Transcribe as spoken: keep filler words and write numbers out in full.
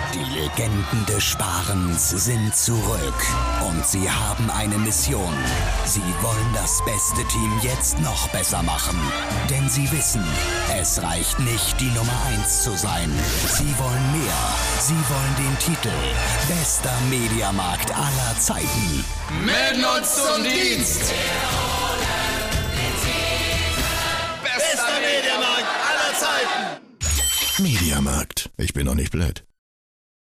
Die Legenden des Sparens sind zurück und sie haben eine Mission. Sie wollen das beste Team jetzt noch besser machen. Denn sie wissen, es reicht nicht, die Nummer eins zu sein. Sie wollen mehr. Sie wollen den Titel Bester Mediamarkt aller Zeiten. Melden uns zum Dienst! Bester Mediamarkt aller Zeiten! Mediamarkt. Ich bin doch nicht blöd.